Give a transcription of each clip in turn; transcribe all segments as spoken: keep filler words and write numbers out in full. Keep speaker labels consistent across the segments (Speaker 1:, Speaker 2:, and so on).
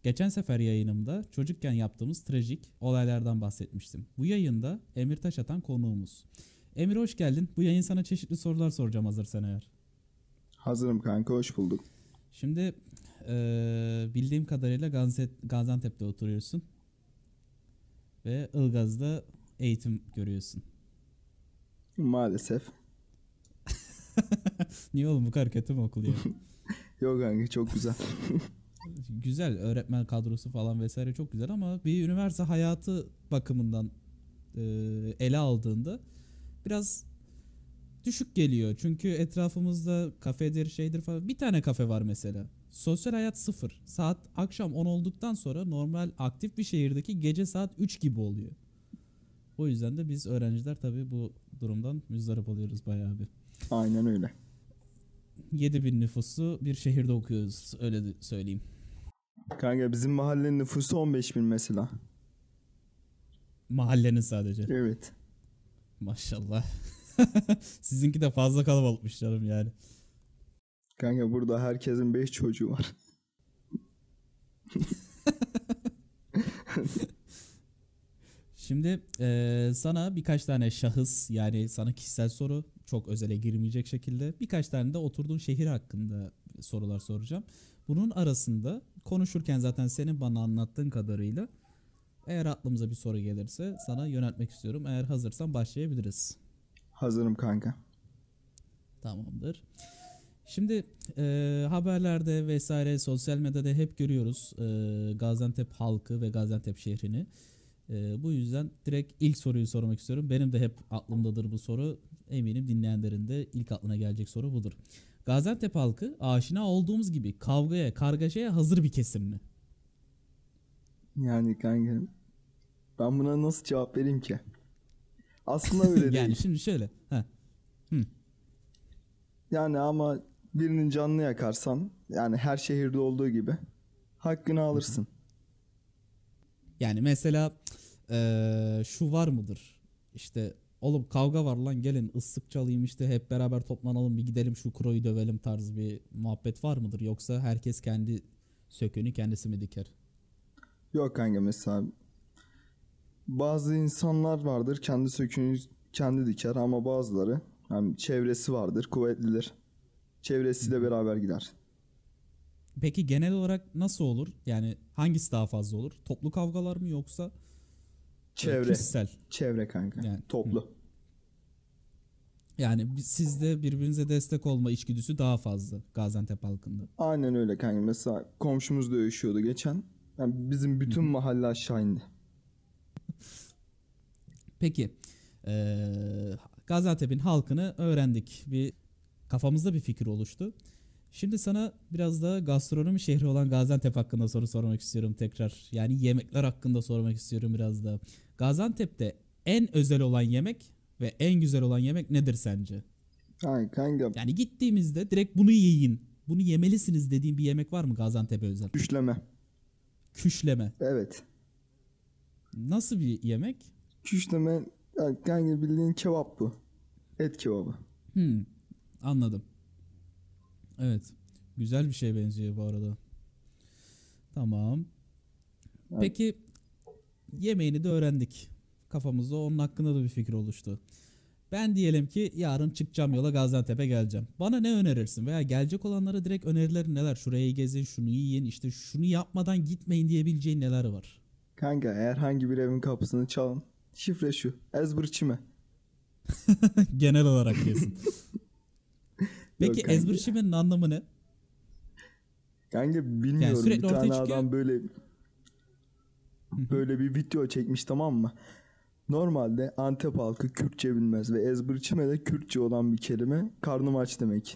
Speaker 1: Geçen sefer yayınımda çocukken yaptığımız trajik olaylardan bahsetmiştim. Bu yayında Emir Taşatan konuğumuz. Emir hoş geldin. Bu yayın sana çeşitli sorular soracağım hazırsan eğer.
Speaker 2: Hazırım kanka, hoş bulduk.
Speaker 1: Şimdi eee, bildiğim kadarıyla Gazet- Gaziantep'te oturuyorsun ve Ilgaz'da eğitim görüyorsun.
Speaker 2: Maalesef.
Speaker 1: Niye oğlum bu kadar kötü mü okul ya?
Speaker 2: Yok kanka, çok güzel.
Speaker 1: Güzel öğretmen kadrosu falan vesaire çok güzel ama bir üniversite hayatı bakımından eee, ele aldığında biraz düşük geliyor. Çünkü etrafımızda kafedir şeydir falan bir tane kafe var mesela. Sosyal hayat sıfır. Saat akşam on olduktan sonra normal aktif bir şehirdeki gece saat üç gibi oluyor. O yüzden de biz öğrenciler tabii bu durumdan müzdarip oluyoruz bayağı bir.
Speaker 2: Aynen öyle.
Speaker 1: yedi bin nüfuslu bir şehirde okuyoruz öyle de söyleyeyim.
Speaker 2: Kanka bizim mahallenin nüfusu on beş bin mesela.
Speaker 1: Mahallenin sadece.
Speaker 2: Evet.
Speaker 1: Maşallah. Sizinki de fazla kalabalıkmış canım yani.
Speaker 2: Kanka burada herkesin beş çocuğu var.
Speaker 1: Şimdi eee, sana birkaç tane şahıs yani sana kişisel soru çok özele girmeyecek şekilde birkaç tane de oturduğun şehir hakkında sorular soracağım. Bunun arasında konuşurken zaten senin bana anlattığın kadarıyla eğer aklımıza bir soru gelirse sana yöneltmek istiyorum. Eğer hazırsan başlayabiliriz.
Speaker 2: Hazırım kanka.
Speaker 1: Tamamdır. Şimdi eee, haberlerde vesaire sosyal medyada hep görüyoruz eee, Gaziantep halkı ve Gaziantep şehrini. Eee, bu yüzden direkt ilk soruyu sormak istiyorum. Benim de hep aklımdadır bu soru. Eminim dinleyenlerin de ilk aklına gelecek soru budur. Gaziantep halkı aşina olduğumuz gibi kavgaya, kargaşaya hazır bir kesim mi?
Speaker 2: Yani kanka ben buna nasıl cevap vereyim ki? Aslında öyle
Speaker 1: Yani
Speaker 2: değil.
Speaker 1: şimdi şöyle. Heh, hı.
Speaker 2: Yani ama birinin canını yakarsan, yani her şehirde olduğu gibi hakkını alırsın.
Speaker 1: Yani mesela eee, şu var mıdır? İşte oğlum kavga var lan gelin ıslık çalayım işte hep beraber toplanalım bir gidelim şu kroyu dövelim tarzı bir muhabbet var mıdır? Yoksa herkes kendi söküğünü kendisi mi diker?
Speaker 2: Yok kanka, mesela bazı insanlar vardır kendi söküğünü kendi diker, ama bazıları yani çevresi vardır, kuvvetlidir.
Speaker 1: Hı
Speaker 2: Çevresiyle
Speaker 1: hı.
Speaker 2: beraber gider.
Speaker 1: Peki genel olarak nasıl olur? Yani hangisi daha fazla olur? Toplu kavgalar mı yoksa e,
Speaker 2: Çevre.
Speaker 1: kişisel?
Speaker 2: Çevre kanka.
Speaker 1: Yani hı.
Speaker 2: Toplu.
Speaker 1: Yani bi- sizde birbirinize destek olma içgüdüsü daha fazla Gaziantep halkında.
Speaker 2: Aynen öyle kanka. Mesela komşumuz dövüşüyordu geçen. Yani bizim
Speaker 1: Hı
Speaker 2: bütün
Speaker 1: hı.
Speaker 2: mahalle aşağı indi.
Speaker 1: Peki eee Gaziantep'in halkını öğrendik. Bir kafamızda bir fikir oluştu. Şimdi sana biraz da gastronomi şehri olan Gaziantep hakkında soru sormak istiyorum tekrar. Yani yemekler hakkında sormak istiyorum biraz da. Gaziantep'te en özel olan yemek ve en güzel olan yemek nedir sence?
Speaker 2: Ay kanka,
Speaker 1: Yani gittiğimizde direkt bunu yiyin, bunu yemelisiniz dediğin bir yemek var mı Gaziantep'e özel?
Speaker 2: küşleme.
Speaker 1: Küşleme.
Speaker 2: Evet.
Speaker 1: Nasıl bir yemek?
Speaker 2: Küşleme yani kanka, bildiğin kebap bu. Et kebabı.
Speaker 1: Hmm, anladım. Evet. Güzel bir şey benziyor bu arada. Tamam.
Speaker 2: Yani
Speaker 1: Peki yemeğini de öğrendik. Kafamızda onun hakkında da bir fikir oluştu. Ben diyelim ki yarın çıkacağım yola Gaziantep'e geleceğim. Bana ne önerirsin? Veya gelecek olanlara direkt önerilerin neler? Şurayı gezin, şunu yiyin, işte şunu yapmadan gitmeyin diyebileceğin neler var?
Speaker 2: kanka, eğer hangi bir evin kapısını çalın. Şifre şu. Ezberçime.
Speaker 1: Genel olarak diyorsun. Peki
Speaker 2: Yok kanka.
Speaker 1: ezberçimenin anlamı ne?
Speaker 2: Kanka
Speaker 1: Yani
Speaker 2: bilmiyorum, bir
Speaker 1: sürekli ortaya
Speaker 2: tane
Speaker 1: çıkıyor.
Speaker 2: adam böyle böyle bir video çekmiş, tamam mı? Normalde Antep halkı Kürtçe bilmez ve ezberçime de Kürtçe olan bir kelime, karnım aç demek.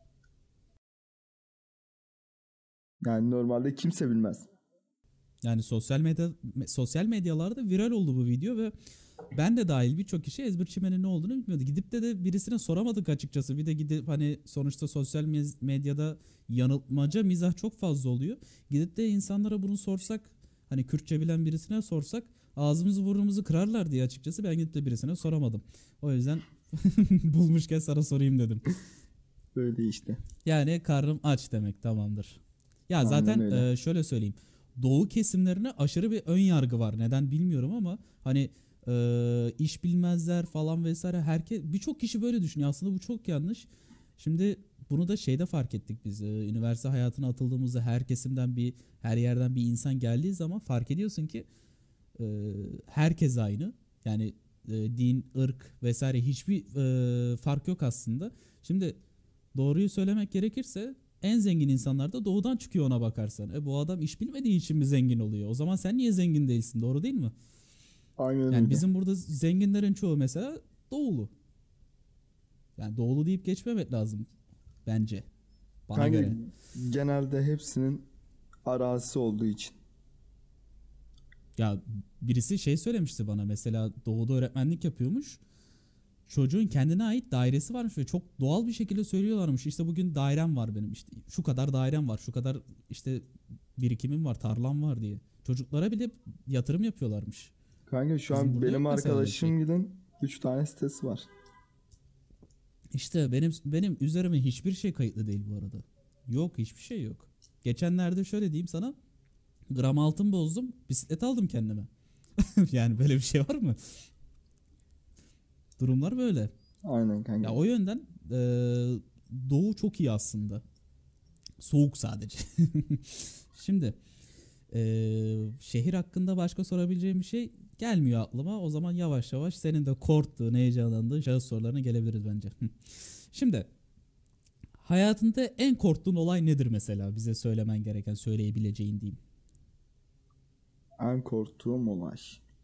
Speaker 2: Yani normalde kimse bilmez.
Speaker 1: Yani sosyal medya sosyal medyalarda viral oldu bu video ve ben de dahil birçok kişi ezberçimenin ne olduğunu bilmiyordu. Gidip de de birisine soramadık açıkçası. Bir de gidip hani sonuçta sosyal mez- medyada yanıltmaca mizah çok fazla oluyor. Gidip de insanlara bunu sorsak hani Kürtçe bilen birisine sorsak ağzımızı burnumuzu kırarlar diye açıkçası ben gidip de birisine soramadım. O yüzden bulmuşken sana sorayım dedim.
Speaker 2: Böyle işte.
Speaker 1: Yani karnım aç demek tamamdır. Ya
Speaker 2: Aynen
Speaker 1: zaten
Speaker 2: öyle.
Speaker 1: e, şöyle söyleyeyim. doğu kesimlerine aşırı bir ön yargı var. Neden bilmiyorum ama hani e, iş bilmezler falan vesaire. Herkes, birçok kişi böyle düşünüyor. Aslında bu çok yanlış. Şimdi bunu da şeyde fark ettik biz. E, üniversite hayatına atıldığımızda her kesimden bir, her yerden bir insan geldiği zaman fark ediyorsun ki e, herkes aynı. Yani e, din, ırk vesaire hiçbir e, fark yok aslında. Şimdi doğruyu söylemek gerekirse en zengin insanlar da doğudan çıkıyor ona bakarsan. E bu adam iş bilmediği için mi zengin oluyor? O zaman sen niye zengin değilsin? Doğru değil mi?
Speaker 2: Aynen
Speaker 1: Yani
Speaker 2: öyle.
Speaker 1: bizim burada zenginlerin çoğu mesela doğulu. Yani doğulu deyip geçmemek lazım bence. Bana
Speaker 2: Kanka
Speaker 1: göre.
Speaker 2: genelde hepsinin arazisi olduğu için.
Speaker 1: Ya birisi şey söylemişti bana, mesela doğuda öğretmenlik yapıyormuş. Çocuğun kendine ait dairesi varmış ve çok doğal bir şekilde söylüyorlarmış. İşte bugün dairem var benim, işte şu kadar dairem var, şu kadar işte birikimim var, tarlam var diye. Çocuklara bile yatırım yapıyorlarmış.
Speaker 2: Kanka şu
Speaker 1: Bizim
Speaker 2: an
Speaker 1: burada yok
Speaker 2: benim
Speaker 1: mesela öyle bir şey.
Speaker 2: arkadaşım gidin üç tane sitesi var.
Speaker 1: İşte benim benim üzerime hiçbir şey kayıtlı değil bu arada. Yok, hiçbir şey yok. Geçenlerde şöyle diyeyim sana, gram altın bozdum, bisiklet aldım kendime. Yani böyle bir şey var mı? Durumlar böyle.
Speaker 2: Aynen
Speaker 1: Ya
Speaker 2: kanka.
Speaker 1: o yönden eee, doğu çok iyi aslında. Soğuk sadece. Şimdi eee, şehir hakkında başka sorabileceğim bir şey gelmiyor aklıma. O zaman yavaş yavaş senin de korktuğun, heyecanlandığın şahıs sorularına gelebiliriz bence. Şimdi hayatında en korktuğun olay nedir mesela? Bize söylemen gereken, söyleyebileceğin diyeyim.
Speaker 2: En korktuğum olay.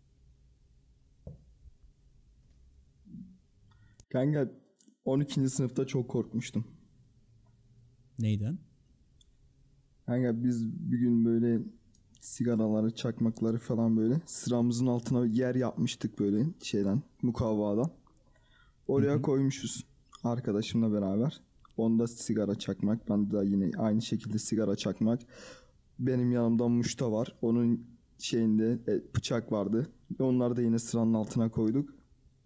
Speaker 2: Kanka on ikinci sınıfta çok korkmuştum.
Speaker 1: Neyden?
Speaker 2: Kanka biz bir gün böyle sigaraları, çakmakları falan böyle sıramızın altına yer yapmıştık böyle şeyden, mukavvadan.
Speaker 1: Hı
Speaker 2: Oraya
Speaker 1: hı.
Speaker 2: koymuşuz arkadaşımla beraber. Onda sigara çakmak, ben de yine aynı şekilde sigara çakmak. Benim yanımda muşta var. Onun şeyinde e, bıçak vardı. Onları da yine sıranın altına koyduk.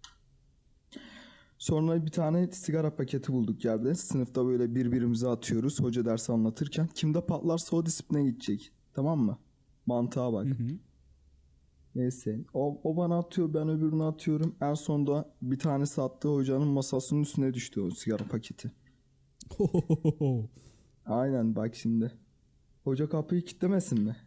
Speaker 2: Sonra bir tane sigara paketi bulduk yerde. Sınıfta böyle birbirimize atıyoruz. Hoca dersi anlatırken. Kimde patlarsa o disipline gidecek. Tamam mı? Mantığa
Speaker 1: Hı
Speaker 2: bak.
Speaker 1: hı.
Speaker 2: Neyse. O, o bana atıyor, ben öbürüne atıyorum. En sonunda bir tanesi attığı hocanın masasının üstüne düştü o sigara paketi. Aynen bak şimdi. Hoca kapıyı kilitlemesin mi?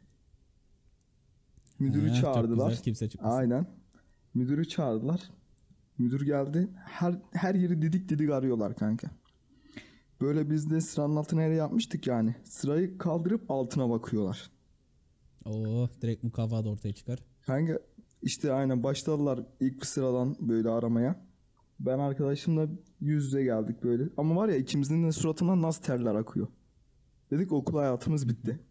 Speaker 2: Müdürü
Speaker 1: Heh, çok güzel,
Speaker 2: çağırdılar.
Speaker 1: kimse çıkmasın.
Speaker 2: Aynen. Müdürü çağırdılar. Müdür geldi. Her her yeri didik didik arıyorlar kanka. Böyle biz de sıranın altına yere yapmıştık yani. Sırayı kaldırıp altına bakıyorlar.
Speaker 1: Oo, direkt mukavva da ortaya çıkar.
Speaker 2: Kanka işte aynen başladılar ilk sıradan böyle aramaya. Ben arkadaşımla yüz yüze geldik böyle. Ama var ya ikimizin de suratından nasıl terler akıyor. Dedik okul hayatımız bitti.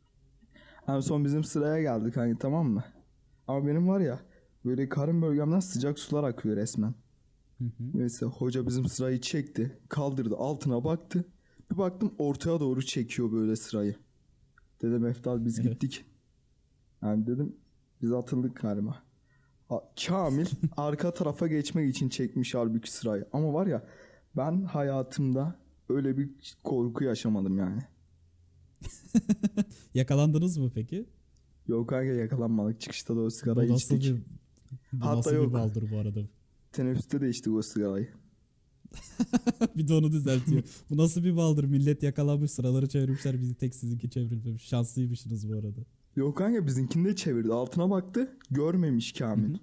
Speaker 2: En son bizim sıraya geldik hani, tamam mı? Ama benim var ya böyle karın bölgemden sıcak sular akıyor resmen.
Speaker 1: Hı hı.
Speaker 2: Neyse hoca bizim sırayı çekti. Kaldırdı, altına baktı. Bir baktım ortaya doğru çekiyor böyle sırayı. Dedim Eftal biz
Speaker 1: Evet.
Speaker 2: gittik. Yani dedim biz atıldık galiba. A- Kamil arka tarafa geçmek için çekmiş halbuki sırayı. Ama var ya ben hayatımda öyle bir korku yaşamadım yani.
Speaker 1: Yakalandınız mı peki?
Speaker 2: Yok kanka yakalanmadık. Çıkışta da o
Speaker 1: Bu
Speaker 2: sigarayı
Speaker 1: nasıl
Speaker 2: içtik.
Speaker 1: bir bu
Speaker 2: Hatta
Speaker 1: nasıl bir
Speaker 2: yok.
Speaker 1: baldır bu arada?
Speaker 2: Teneffüste de içtik o sigarayı.
Speaker 1: Bir de onu düzeltiyor. Bu nasıl bir baldır? Millet yakalanmış, sıraları çevirmişler, bizi tek sizinki çevrilmemiş. Şanslıymışsınız bu arada.
Speaker 2: Yok kanka bizimkini de çevirdi. Altına baktı. Görmemiş
Speaker 1: Hı
Speaker 2: Kamil.
Speaker 1: hı.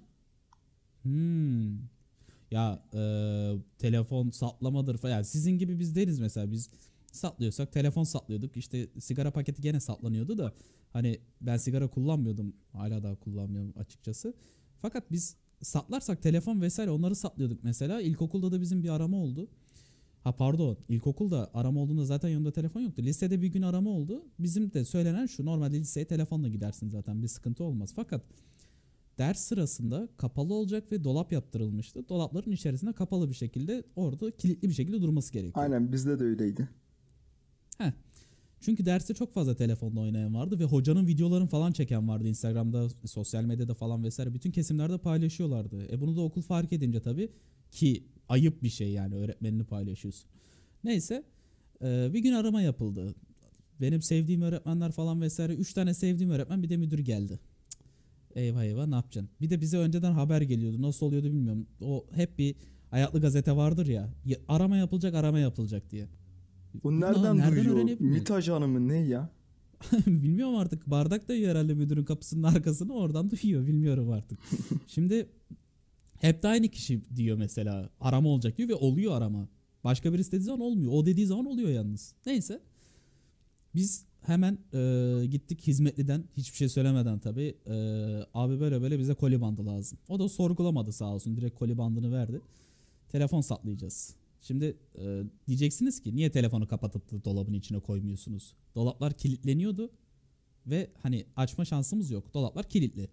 Speaker 1: Hmm. Ya e, telefon saplamadır falan. Yani sizin gibi biz değiliz mesela. Biz saplıyorsak telefon saplıyorduk. İşte sigara paketi gene saplanıyordu da hani ben sigara kullanmıyordum. Hala daha kullanmıyorum açıkçası. Fakat biz saplarsak telefon vesaire onları saplıyorduk mesela. İlkokulda da bizim bir arama oldu. Ha pardon, ilkokulda arama olduğunda zaten yanımda telefon yoktu. Lisede bir gün arama oldu. Bizim de söylenen şu: normalde liseye telefonla gidersin, zaten bir sıkıntı olmaz. Fakat ders sırasında kapalı olacak ve dolap yaptırılmıştı. Dolapların içerisinde kapalı bir şekilde, orada kilitli bir şekilde durması gerekiyor.
Speaker 2: Aynen bizde de öyleydi.
Speaker 1: Heh. Çünkü derste çok fazla telefonla oynayan vardı ve hocanın videolarını falan çeken vardı Instagram'da, sosyal medyada falan vesaire. Bütün kesimlerde paylaşıyorlardı. E bunu da okul fark edince tabii, ki ayıp bir şey yani, öğretmenini paylaşıyorsun. Neyse, e, bir gün arama yapıldı. benim sevdiğim öğretmenler falan vesaire. Üç tane sevdiğim öğretmen, bir de müdür geldi. Eyvah eyvah, ne yapacaksın? Bir de bize önceden haber geliyordu. Nasıl oluyordu bilmiyorum. O hep bir ayaklı gazete vardır ya. ya- Arama yapılacak, arama yapılacak diye.
Speaker 2: Bu
Speaker 1: Bunu
Speaker 2: nereden
Speaker 1: nereden
Speaker 2: duyuyor?
Speaker 1: öğrenebilmiyor?
Speaker 2: MİT ajanı mı ne ya?
Speaker 1: Bilmiyorum artık. Bardak dayıyor herhalde müdürün kapısının arkasını, oradan duyuyor. Bilmiyorum artık. Şimdi hep de aynı kişi diyor mesela. Arama olacak diyor ve oluyor arama. Başka birisi dediği zaman olmuyor. O dediği zaman oluyor yalnız. Neyse. Biz hemen e, gittik hizmetliden, hiçbir şey söylemeden tabii. E, abi böyle böyle bize koli bandı lazım. O da sorgulamadı sağ olsun. Direkt koli bandını verdi. Telefon saklayacağız. Şimdi e, diyeceksiniz ki niye telefonu kapatıp da dolabın içine koymuyorsunuz? Dolaplar kilitleniyordu ve hani açma şansımız yok. Dolaplar kilitli.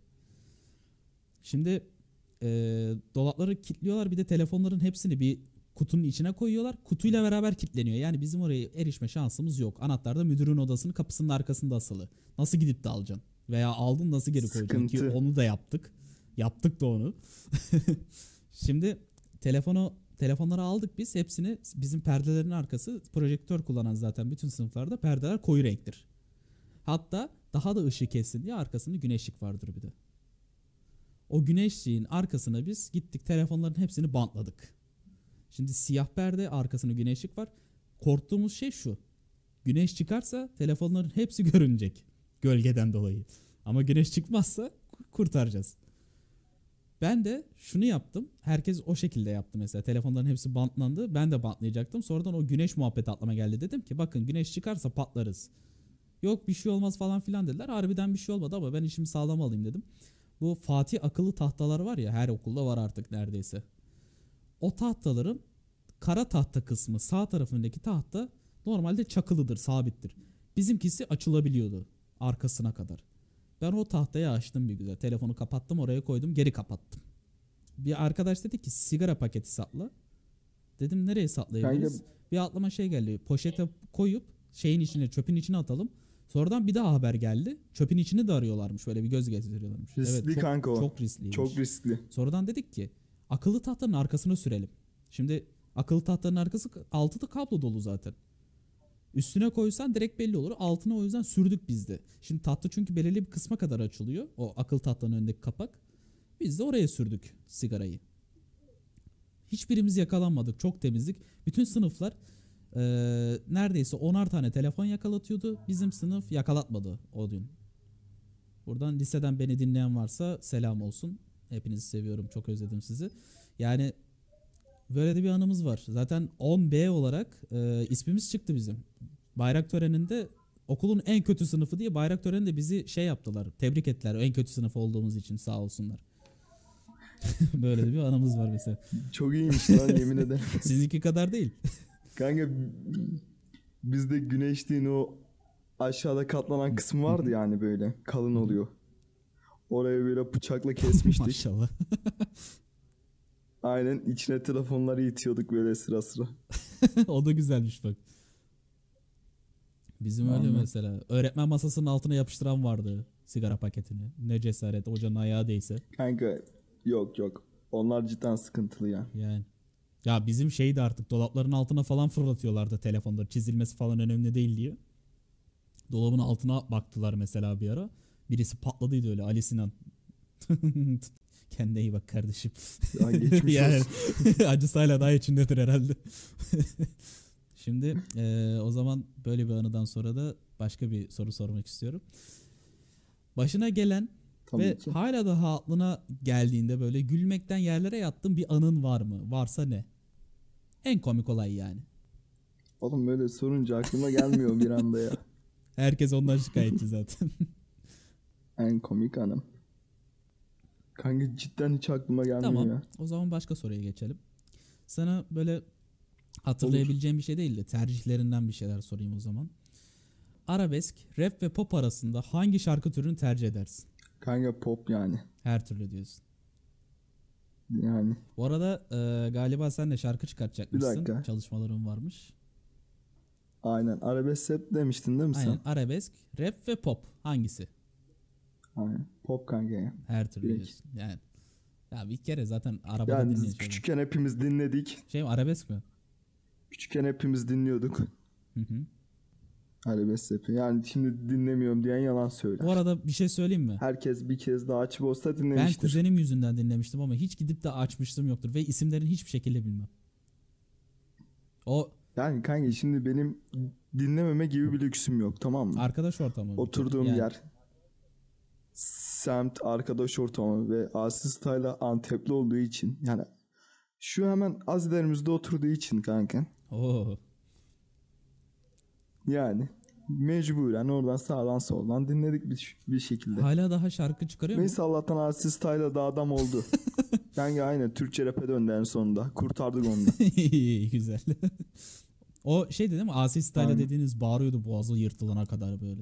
Speaker 1: Şimdi e, dolapları kilitliyorlar, bir de telefonların hepsini bir kutunun içine koyuyorlar. Kutuyla beraber kilitleniyor. Yani bizim oraya erişme şansımız yok. Anahtar da müdürün odasının kapısının arkasında asılı. Nasıl gidip de alacaksın? Veya aldın nasıl geri koyacaksın? Ki
Speaker 2: Sıkıntı.
Speaker 1: onu da yaptık. Yaptık da onu. Şimdi telefonu telefonları aldık biz. Hepsini, bizim perdelerin arkası projektör kullanan zaten bütün sınıflarda perdeler koyu renktir. Hatta daha da ışık kessin diye arkasında güneşlik vardır bir de. O güneşliğin arkasına biz gittik, telefonların hepsini bantladık. Şimdi siyah perde, arkasında güneşlik var. Korktuğumuz şey şu. Güneş çıkarsa telefonların hepsi görünecek. Gölgeden dolayı. Ama güneş çıkmazsa kurtaracağız. Ben de şunu yaptım. Herkes o şekilde yaptı mesela. Telefonların hepsi bantlandı. Ben de bantlayacaktım. Sonradan o güneş muhabbeti aklıma geldi. Dedim ki bakın, güneş çıkarsa patlarız. Yok bir şey olmaz falan filan dediler. Harbiden bir şey olmadı ama ben işimi sağlam alayım dedim. Bu Fatih akıllı tahtalar var ya, her okulda var artık neredeyse. O tahtaların kara tahta kısmı, sağ tarafındaki tahta normalde çakılıdır, sabittir. Bizimkisi açılabiliyordu arkasına kadar. Ben o tahtayı açtım bir güzel. Telefonu kapattım, oraya koydum, geri kapattım. Bir arkadaş dedi ki sigara paketi sakla. Dedim nereye saklayabiliriz?
Speaker 2: Kanka,
Speaker 1: Bir aklıma şey geldi. Poşete koyup şeyin içine, çöpün içine atalım. Sonradan bir daha haber geldi. Çöpün içini de arıyorlarmış. Böyle bir göz gezdiriyorlarmış.
Speaker 2: riskli
Speaker 1: Evet, çok,
Speaker 2: kanka o.
Speaker 1: çok riskliymiş.
Speaker 2: Çok riskli.
Speaker 1: Sonradan dedik ki akıllı tahtanın arkasına sürelim. Şimdi akıllı tahtanın arkası, altı da kablo dolu zaten. Üstüne koysan direkt belli olur. Altına o yüzden sürdük biz de. Şimdi tahta çünkü belirli bir kısma kadar açılıyor. O akıllı tahtanın önündeki kapak. Biz de oraya sürdük sigarayı. Hiçbirimiz yakalanmadık. Çok temizlik. Bütün sınıflar eee, neredeyse onar tane telefon yakalatıyordu. Bizim sınıf yakalatmadı o gün. Buradan liseden beni dinleyen varsa selam olsun. Hepinizi seviyorum. Çok özledim sizi. Yani böyle de bir anımız var. Zaten on B olarak e, ismimiz çıktı bizim. Bayrak töreninde okulun en kötü sınıfı diye bayrak töreninde bizi şey yaptılar. Tebrik ettiler en kötü sınıf olduğumuz için, sağ olsunlar. Böyle de bir anımız var mesela.
Speaker 2: Çok iyiymiş lan, yemin ederim.
Speaker 1: Sizinki kadar değil.
Speaker 2: Kanka, bizde güneşliğin o aşağıda katlanan kısmı vardı yani, böyle kalın oluyor. Oraya böyle bıçakla kesmiştik.
Speaker 1: Maşallah.
Speaker 2: Aynen, içine telefonları itiyorduk böyle sıra sıra.
Speaker 1: O da güzelmiş bak. Bizim öyle
Speaker 2: Vallahi.
Speaker 1: mesela. Öğretmen masasının altına yapıştıran vardı sigara paketini. Ne cesaret, hocanın ayağı değse.
Speaker 2: Kanka yok yok. Onlar cidden sıkıntılı ya.
Speaker 1: Yani. Ya bizim şeydi, artık dolapların altına falan fırlatıyorlardı telefonları. Çizilmesi falan önemli değil diye. Dolabın altına baktılar mesela bir ara. Birisi patladıydı öyle, Ali Sinan. Kendine iyi bak kardeşim.
Speaker 2: Ya geçmiş
Speaker 1: Yani
Speaker 2: olsun.
Speaker 1: acısı hala daha içindedir herhalde. Şimdi eee, o zaman böyle bir anıdan sonra da başka bir soru sormak istiyorum. Başına gelen
Speaker 2: Tabii
Speaker 1: ve
Speaker 2: ki.
Speaker 1: hala daha aklına geldiğinde böyle gülmekten yerlere yattığın bir anın var mı? Varsa ne? En komik olay yani.
Speaker 2: Oğlum böyle sorunca aklıma gelmiyor bir anda ya.
Speaker 1: Herkes ondan şikayetçi zaten.
Speaker 2: En komik anım. Kanka cidden hiç aklıma gelmiyor
Speaker 1: Tamam.
Speaker 2: ya.
Speaker 1: O zaman başka soruya geçelim. Sana böyle hatırlayabileceğim bir şey değil de tercihlerinden bir şeyler sorayım o zaman. Arabesk, rap ve pop arasında hangi şarkı türünü tercih edersin?
Speaker 2: Kanka pop yani.
Speaker 1: Her türlü diyorsun.
Speaker 2: Yani.
Speaker 1: Bu arada e, galiba sen de şarkı çıkartacakmışsın.
Speaker 2: Bir dakika.
Speaker 1: Çalışmaların varmış.
Speaker 2: Aynen. Arabesk rap demiştin değil mi
Speaker 1: Aynen,
Speaker 2: sen?
Speaker 1: arabesk, rap ve pop. Hangisi?
Speaker 2: Aynen. Pop kanka ya.
Speaker 1: Her türlü
Speaker 2: Direkt.
Speaker 1: diyorsun. Yani. Ya bir kere zaten arabada
Speaker 2: Yani biz
Speaker 1: dinleyeceğim.
Speaker 2: küçükken hepimiz dinledik.
Speaker 1: Şey mi, arabesk mi?
Speaker 2: Küçükken hepimiz dinliyorduk.
Speaker 1: Hı hı.
Speaker 2: Arabesk yapıyor. Yani şimdi dinlemiyorum diyen yalan söyler.
Speaker 1: Bu arada bir şey söyleyeyim mi?
Speaker 2: Herkes bir kez daha açıp olsa
Speaker 1: Ben
Speaker 2: dinlemiştir.
Speaker 1: kuzenim yüzünden dinlemiştim ama hiç gidip de açmıştım yoktur ve isimlerini hiçbir şekilde bilmem. O
Speaker 2: Yani kanka şimdi benim dinlememe gibi bir lüksüm yok, tamam mı?
Speaker 1: arkadaş ortamı bir kere.
Speaker 2: Oturduğum
Speaker 1: Yani
Speaker 2: yer, semt, arkadaş ortamı ve Asi Style'a Antepli olduğu için, yani şu hemen az ilerimizde oturduğu için kanka.
Speaker 1: Oo.
Speaker 2: Yani mecburen oradan sağdan soldan dinledik bir, bir şekilde.
Speaker 1: Hala daha şarkı çıkarıyor mu?
Speaker 2: Neyse Allah'tan Asi Style'a da adam oldu. Kanka aynen Türkçe rap'e döndü en sonunda. Kurtardık onu da.
Speaker 1: İyi, güzel. O şeydi değil mi? Asi Style'a
Speaker 2: Aynen.
Speaker 1: dediğiniz bağırıyordu boğazı yırtılana kadar böyle.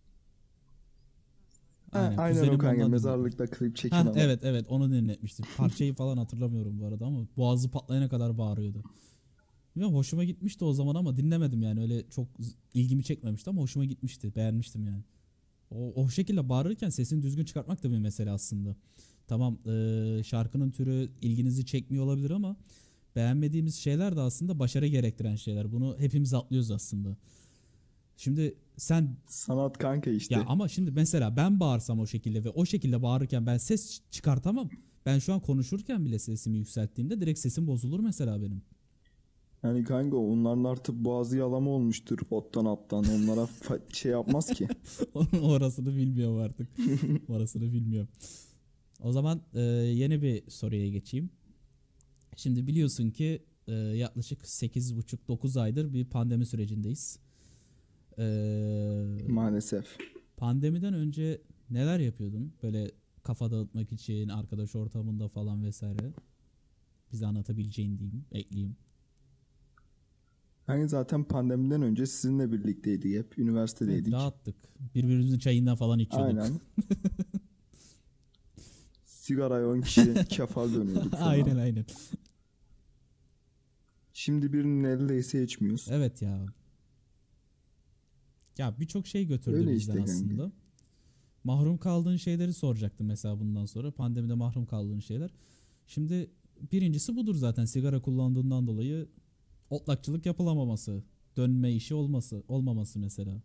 Speaker 2: Ha,
Speaker 1: Aynen.
Speaker 2: aynen o
Speaker 1: Kuzenim
Speaker 2: kanka
Speaker 1: ondan dinletmiş.
Speaker 2: mezarlıkta klip çeken
Speaker 1: Ha
Speaker 2: adam.
Speaker 1: evet evet onu dinletmiştim. Parçayı falan hatırlamıyorum bu arada ama boğazı patlayana kadar bağırıyordu. Bilmiyorum hoşuma gitmişti o zaman ama dinlemedim yani öyle çok z- ilgimi çekmemişti ama hoşuma gitmişti. Beğenmiştim yani. O, o şekilde bağırırken sesini düzgün çıkartmak da bir mesele aslında. Tamam eee, şarkının türü ilginizi çekmiyor olabilir ama beğenmediğimiz şeyler de aslında başarı gerektiren şeyler. Bunu hepimiz atlıyoruz aslında. Şimdi sen
Speaker 2: Sanat kanka
Speaker 1: ya
Speaker 2: işte.
Speaker 1: ama şimdi mesela ben bağırsam o şekilde ve o şekilde bağırırken ben ses çıkartamam. Ben şu an konuşurken bile sesimi yükselttiğimde direkt sesim bozulur mesela benim.
Speaker 2: Yani kanka onların artık boğazı yalama olmuştur ottan alttan. Onlara fa- şey yapmaz ki.
Speaker 1: Orasını bilmiyorum artık. Orasını bilmiyorum. O zaman e, yeni bir soruya geçeyim. Şimdi biliyorsun ki e, yaklaşık sekiz buçuk dokuz aydır bir pandemi sürecindeyiz. E,
Speaker 2: Maalesef.
Speaker 1: Pandemiden önce neler yapıyordun? Böyle kafa dağıtmak için, arkadaş ortamında falan vesaire. Bize anlatabileceğin diyeyim, ekleyeyim.
Speaker 2: Hani zaten pandemiden önce sizinle birlikteydik hep.
Speaker 1: Evet,
Speaker 2: Üniversitedeydik.
Speaker 1: rahattık. Birbirimizin çayından falan içiyorduk.
Speaker 2: Aynen. Sigaraya on kişi kefal dönüyorduk falan.
Speaker 1: Aynen aynen.
Speaker 2: Şimdi birinin neredeyse içmiyoruz.
Speaker 1: Evet ya. Ya birçok şey götürdü
Speaker 2: Öyle
Speaker 1: bizden
Speaker 2: işte kanka.
Speaker 1: aslında. Mahrum kaldığın şeyleri soracaktım mesela bundan sonra. Pandemide mahrum kaldığın şeyler. Şimdi birincisi budur zaten sigara kullandığından dolayı otlakçılık yapılamaması, dönme işi olması, olmaması mesela.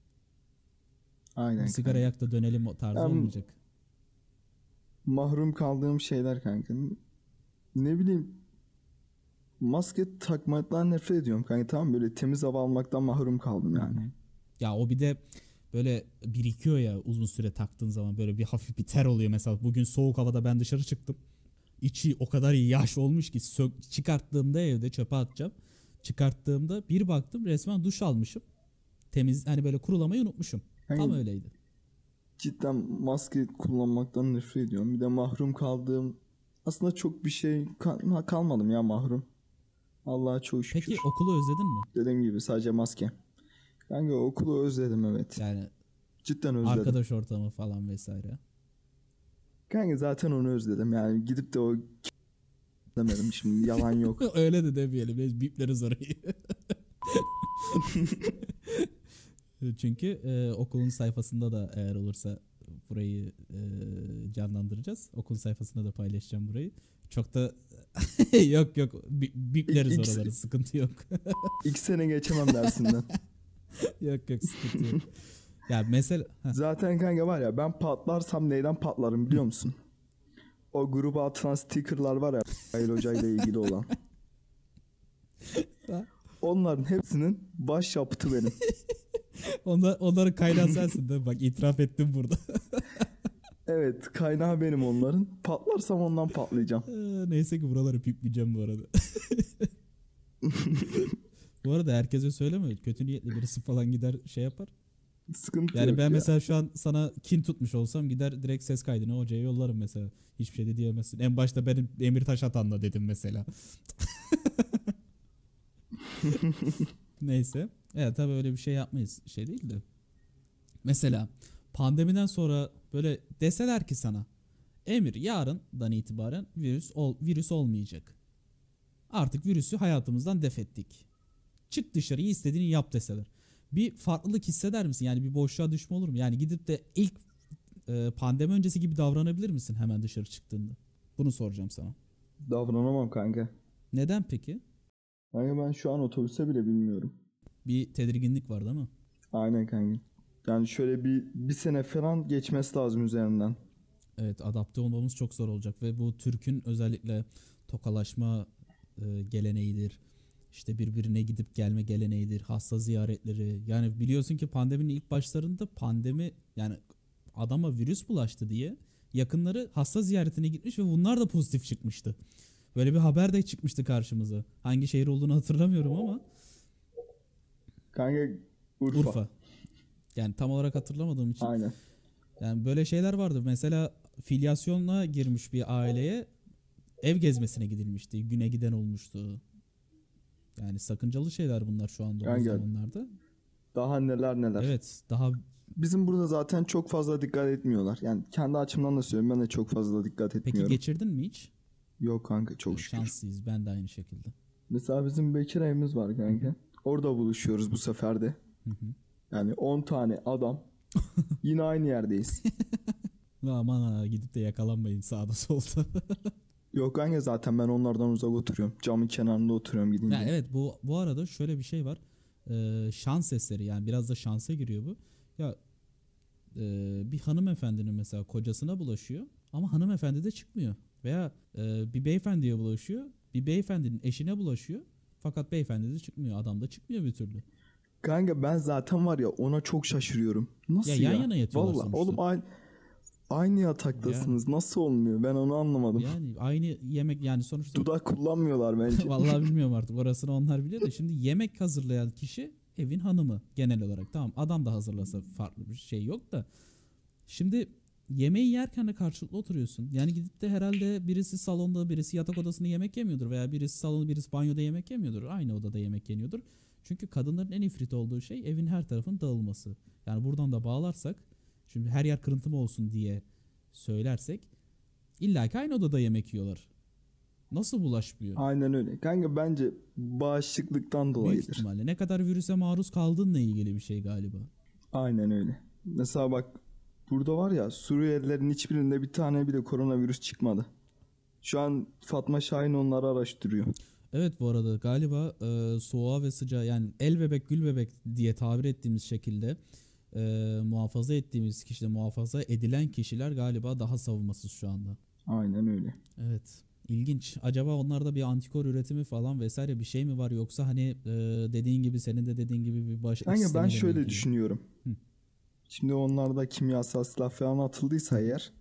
Speaker 1: Bir
Speaker 2: Aynen
Speaker 1: sigara
Speaker 2: kanka.
Speaker 1: yak da dönelim o tarzı
Speaker 2: Ben
Speaker 1: olmayacak.
Speaker 2: mahrum kaldığım şeyler kanka. Ne bileyim, maske takmaktan nefret ediyorum kanka, tamam, böyle temiz hava almaktan mahrum kaldım
Speaker 1: Hı
Speaker 2: yani.
Speaker 1: hı. Ya o bir de böyle birikiyor ya uzun süre taktığın zaman böyle bir hafif bir ter oluyor mesela. Bugün soğuk havada ben dışarı çıktım. İçi o kadar yaş olmuş ki sök, çıkarttığımda evde çöpe atacağım. Çıkarttığımda bir baktım resmen duş almışım. Temiz hani böyle kurulamayı unutmuşum. Tam
Speaker 2: Hani
Speaker 1: öyleydi.
Speaker 2: cidden maske kullanmaktan nefret ediyorum. Bir de mahrum kaldığım, aslında çok bir şey kal- kalmadım ya mahrum. Allah'a çok şükür.
Speaker 1: Peki okulu özledin mi?
Speaker 2: Dediğim gibi sadece maske. Kanka okulu özledim, evet.
Speaker 1: Yani
Speaker 2: Cidden özledim.
Speaker 1: arkadaş ortamı falan vesaire.
Speaker 2: Kanka zaten onu özledim. Yani gidip de o demedim, şimdi yalan yok.
Speaker 1: Öyle de demeyelim. Biz bipleriz orayı. Çünkü e, okulun sayfasında da eğer olursa burayı e, canlandıracağız. Okul sayfasında da paylaşacağım burayı. Çok da yok yok bi-
Speaker 2: İlk,
Speaker 1: bipleriz
Speaker 2: ilk,
Speaker 1: oraları sıkıntı yok.
Speaker 2: ilk sene geçemem dersinden.
Speaker 1: Yok yok sıkıntı yok. Ya mesela heh,
Speaker 2: Zaten kanka var ya, ben patlarsam neyden patlarım biliyor musun? O gruba atılan stickerlar var ya Hayır Hoca ile ilgili olan. Onların hepsinin baş yapıtı benim.
Speaker 1: onlar, onların kaynağı sensin de bak itiraf ettim burada.
Speaker 2: Evet, kaynağı benim onların. Patlarsam ondan patlayacağım.
Speaker 1: Ee, Neyse ki buraları pipleyeceğim bu arada. Bu arada herkese söyleme. Kötü niyetli birisi falan gider şey yapar.
Speaker 2: Sıkıntı
Speaker 1: Yani
Speaker 2: yok
Speaker 1: ben
Speaker 2: ya.
Speaker 1: mesela şu an sana kin tutmuş olsam gider direkt ses kaydını hocaya yollarım mesela. Hiçbir şey de diyemezsin. En başta benim Emir Taşatan'la dedim mesela. Neyse. Evet tabii öyle bir şey yapmayız. Şey değil de. Mesela pandemiden sonra böyle deseler ki sana Emir yarından itibaren virüs ol, virüs olmayacak. Artık virüsü hayatımızdan def ettik. Çık dışarıyı istediğini yap deseler. Bir farklılık hisseder misin? Yani bir boşluğa düşme olur mu? Yani gidip de ilk e, pandemi öncesi gibi davranabilir misin hemen dışarı çıktığında? Bunu soracağım sana.
Speaker 2: Davranamam kanka.
Speaker 1: Neden peki?
Speaker 2: Kanka ben şu an otobüse bile bilmiyorum.
Speaker 1: Bir tedirginlik var değil mi?
Speaker 2: Aynen kanka. Yani şöyle bir bir sene falan geçmesi lazım üzerinden.
Speaker 1: Evet, adapte olmamız çok zor olacak ve bu Türk'ün özellikle tokalaşma e, geleneğidir. İşte birbirine gidip gelme geleneğidir, hasta ziyaretleri. Yani biliyorsun ki pandeminin ilk başlarında pandemi, yani adama virüs bulaştı diye yakınları hasta ziyaretine gitmiş ve bunlar da pozitif çıkmıştı. Böyle bir haber de çıkmıştı karşımıza. Hangi şehir olduğunu hatırlamıyorum ama
Speaker 2: Kanka Urfa.
Speaker 1: Urfa. Yani tam olarak hatırlamadığım için.
Speaker 2: Aynen.
Speaker 1: Yani böyle şeyler vardı. Mesela filyasyonla girmiş bir aileye ev gezmesine gidilmişti. Güne giden olmuştu. Yani sakıncalı şeyler bunlar şu anda o
Speaker 2: Kanka
Speaker 1: zamanlarda.
Speaker 2: daha neler neler.
Speaker 1: Evet, daha
Speaker 2: Bizim burada zaten çok fazla dikkat etmiyorlar. Yani kendi açımdan da söylüyorum, ben de çok fazla dikkat
Speaker 1: peki
Speaker 2: etmiyorum.
Speaker 1: geçirdin mi hiç?
Speaker 2: Yok kanka, çok
Speaker 1: Ya,
Speaker 2: şükür.
Speaker 1: şanslıyız. Ben de aynı şekilde.
Speaker 2: Mesela bizim Bekir evimiz var
Speaker 1: Hı hı.
Speaker 2: kanka. Orada buluşuyoruz bu sefer de.
Speaker 1: Hı hı.
Speaker 2: Yani on tane adam yine aynı yerdeyiz.
Speaker 1: Aman ha, gidip de yakalanmayın sağda solda.
Speaker 2: Yok kanka, zaten ben onlardan uzak oturuyorum. Camın kenarında oturuyorum
Speaker 1: Ya
Speaker 2: gidince.
Speaker 1: evet, bu bu arada şöyle bir şey var. Ee, şans eseri, yani biraz da şansa giriyor bu. Ya e, bir hanımefendinin mesela kocasına bulaşıyor ama hanımefendi de çıkmıyor. Veya e, bir beyefendiye bulaşıyor. Bir beyefendinin eşine bulaşıyor. Fakat beyefendi de çıkmıyor. Adam da çıkmıyor bir türlü.
Speaker 2: Kanka ben zaten var ya, ona çok şaşırıyorum.
Speaker 1: Ya
Speaker 2: Nasıl
Speaker 1: yan
Speaker 2: ya?
Speaker 1: yana yatıyorlar
Speaker 2: Valla
Speaker 1: sonuçta.
Speaker 2: oğlum, aynı, aynı
Speaker 1: Yani
Speaker 2: yataktasınız. Nasıl olmuyor? Ben onu anlamadım.
Speaker 1: yani aynı yemek, yani sonuçta
Speaker 2: Dudak kullanmıyorlar bence.
Speaker 1: vallahi bilmiyorum artık, orasını onlar biliyor da şimdi yemek hazırlayan kişi evin hanımı genel olarak. Tamam, adam da hazırlasa farklı bir şey yok da. Şimdi yemeği yerken de karşılıklı oturuyorsun. Yani gidip de herhalde birisi salonda, birisi yatak odasında yemek yemiyordur veya birisi salonda, birisi banyoda yemek yemiyordur. Aynı odada yemek yeniyordur. Çünkü kadınların en ifrit olduğu şey evin her tarafın dağılması. Yani buradan da bağlarsak, şimdi her yer kırıntı mı olsun diye söylersek, illa ki aynı odada yemek yiyorlar. Nasıl bulaşmıyor?
Speaker 2: Aynen öyle. Kanka bence bağışıklıktan
Speaker 1: Büyük
Speaker 2: dolayıdır.
Speaker 1: ihtimalle ne kadar virüse maruz kaldığınla ilgili bir şey galiba.
Speaker 2: Aynen öyle. Mesela bak, burada var ya, Suriyelilerin hiçbirinde bir tane bile koronavirüs çıkmadı. Şu an Fatma Şahin onları araştırıyor.
Speaker 1: Evet, bu arada galiba e, soğuğa ve sıcağa, yani el bebek gül bebek diye tabir ettiğimiz şekilde e, muhafaza ettiğimiz kişide muhafaza edilen kişiler galiba daha savunmasız şu anda.
Speaker 2: Aynen öyle.
Speaker 1: Evet, ilginç. Acaba onlarda bir antikor üretimi falan vesaire bir şey mi var, yoksa hani e, dediğin gibi, senin de dediğin gibi bir bağışıklık
Speaker 2: Kanka ben
Speaker 1: sistemiyle mi
Speaker 2: şöyle
Speaker 1: ilgili?
Speaker 2: düşünüyorum.
Speaker 1: Hı,
Speaker 2: Şimdi onlarda kimyasal silah falan
Speaker 1: hı,
Speaker 2: atıldıysa
Speaker 1: hı.
Speaker 2: eğer,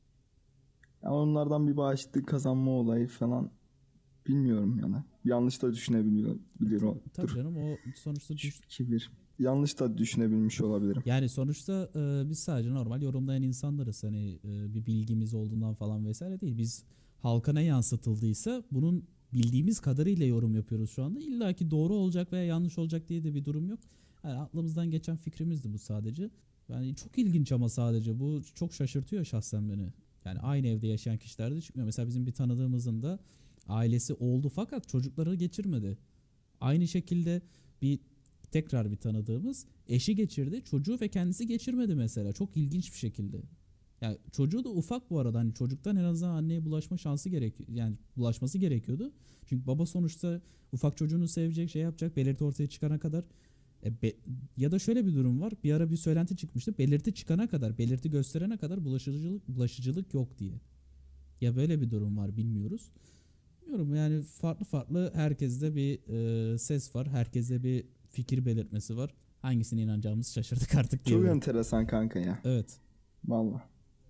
Speaker 2: ya onlardan bir bağışıklık kazanma olayı falan, bilmiyorum yani. Yanlış da düşünebiliyor biliyorum.
Speaker 1: Tabii
Speaker 2: Dur.
Speaker 1: canım, o sonuçta düş-
Speaker 2: iki bir. Yanlış da düşünebilmiş olabilirim.
Speaker 1: yani sonuçta e, biz sadece normal yorumlayan insanlarız. Hani e, bir bilgimiz olduğundan falan vesaire değil. Biz halka ne yansıtıldıysa bunun bildiğimiz kadarıyla yorum yapıyoruz şu anda. İlla ki doğru olacak veya yanlış olacak diye de bir durum yok. Yani aklımızdan geçen fikrimizdi bu sadece. Yani çok ilginç, ama sadece bu çok şaşırtıyor şahsen beni. Yani aynı evde yaşayan kişiler de çıkmıyor. Mesela bizim bir tanıdığımızın da ailesi oldu fakat çocukları geçirmedi. Aynı şekilde bir tekrar bir tanıdığımız eşi geçirdi, çocuğu ve kendisi geçirmedi mesela. Çok ilginç bir şekilde. Yani çocuğu da ufak bu arada. Hani çocuktan en azından anneye bulaşma şansı gerekiyor. Yani bulaşması gerekiyordu. Çünkü baba sonuçta ufak çocuğunu sevecek, şey yapacak, belirti ortaya çıkana kadar. E be- ya da şöyle bir durum var. Bir ara bir söylenti çıkmıştı. Belirti çıkana kadar, belirti gösterene kadar bulaşıcılık bulaşıcılık yok diye. Ya böyle bir durum var, bilmiyoruz. Bilmiyorum, yani farklı farklı herkeste bir e, ses var. Herkeste bir fikir belirtmesi var. Hangisine inanacağımızı şaşırdık artık
Speaker 2: Çok
Speaker 1: diyebilirim.
Speaker 2: enteresan kanka ya.
Speaker 1: Evet.
Speaker 2: Vallahi.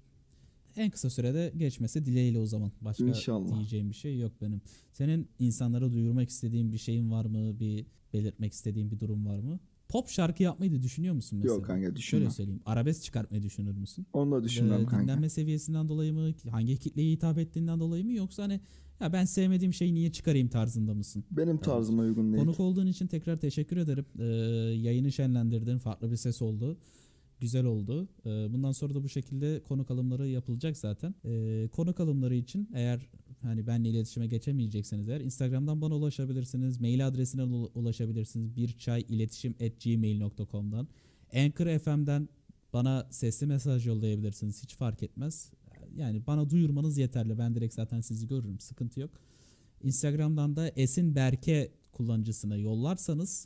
Speaker 1: En kısa sürede geçmesi dileğiyle o zaman. Başka
Speaker 2: İnşallah.
Speaker 1: diyeceğim bir şey yok benim. Senin insanlara duyurmak istediğin bir şeyin var mı? Bir belirtmek istediğin bir durum var mı? Pop şarkı yapmayı da düşünüyor musun
Speaker 2: Yok
Speaker 1: mesela?
Speaker 2: kanka,
Speaker 1: Şöyle
Speaker 2: düşünmem.
Speaker 1: söyleyeyim. Arabesk çıkartmayı düşünür müsün?
Speaker 2: Onu da düşünmem
Speaker 1: E,
Speaker 2: kanka.
Speaker 1: dinlenme seviyesinden dolayı mı? Hangi kitleye hitap ettiğinden dolayı mı? Yoksa hani ya ben sevmediğim şeyi niye çıkarayım tarzında mısın?
Speaker 2: Benim
Speaker 1: Yani
Speaker 2: tarzıma uygun değil.
Speaker 1: konuk olduğun için tekrar teşekkür ederim. Ee, yayını şenlendirdin. Farklı bir ses oldu. Güzel oldu. Ee, bundan sonra da bu şekilde konuk alımları yapılacak zaten. Ee, konuk alımları için eğer hani benle iletişime geçemeyecekseniz eğer Instagram'dan bana ulaşabilirsiniz. Mail adresine ula- ulaşabilirsiniz. birçayiletişim at gmail nokta com'dan. Anchor F M'den bana sesli mesaj yollayabilirsiniz. Hiç fark etmez. Yani bana duyurmanız yeterli. Ben direkt zaten sizi görürüm. Sıkıntı yok. Instagram'dan da Esin Berke kullanıcısına yollarsanız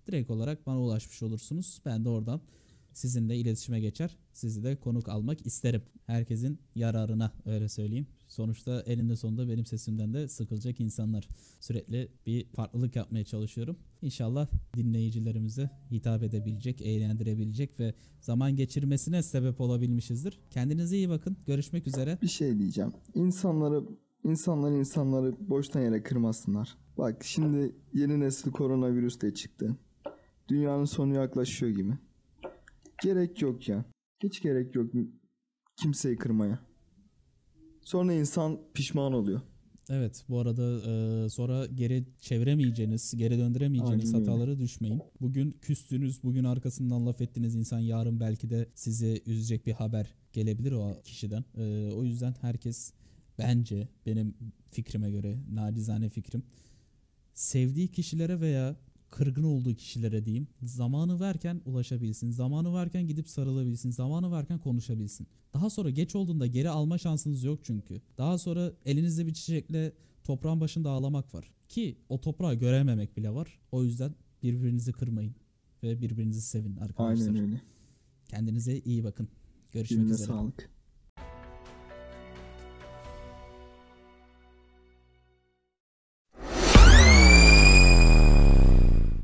Speaker 1: direkt olarak bana ulaşmış olursunuz. Ben de oradan sizinle iletişime geçer. Sizi de konuk almak isterim. Herkesin yararına, öyle söyleyeyim. Sonuçta elinde sonunda benim sesimden de sıkılacak insanlar. Sürekli bir farklılık yapmaya çalışıyorum. İnşallah dinleyicilerimize hitap edebilecek, eğlendirebilecek ve zaman geçirmesine sebep olabilmişizdir. Kendinize iyi bakın. Görüşmek üzere.
Speaker 2: Bir şey diyeceğim. İnsanları insanlar insanları boştan yere kırmasınlar. Bak şimdi yeni nesil koronavirüs de çıktı. Dünyanın sonu yaklaşıyor gibi. Gerek yok ya. Hiç gerek yok kimseyi kırmaya. Sonra insan pişman oluyor.
Speaker 1: Evet, bu arada e, sonra geri çeviremeyeceğiniz, geri döndüremeyeceğiniz
Speaker 2: Aynen öyle.
Speaker 1: hatalara düşmeyin. Bugün küstünüz, bugün arkasından laf ettiğiniz insan yarın belki de sizi üzecek bir haber gelebilir o kişiden. E, o yüzden herkes, bence benim fikrime göre, nacizane fikrim, sevdiği kişilere veya kırgın olduğu kişilere diyeyim, zamanı varken ulaşabilsin. Zamanı varken gidip sarılabilsin. Zamanı varken konuşabilsin. Daha sonra geç olduğunda geri alma şansınız yok çünkü. Daha sonra elinizde bir çiçekle toprağın başında ağlamak var. Ki o toprağı görememek bile var. O yüzden birbirinizi kırmayın. Ve birbirinizi sevin arkadaşlar.
Speaker 2: Aynen öyle.
Speaker 1: Kendinize iyi bakın. Görüşmek
Speaker 2: Eline
Speaker 1: üzere.
Speaker 2: sağlık.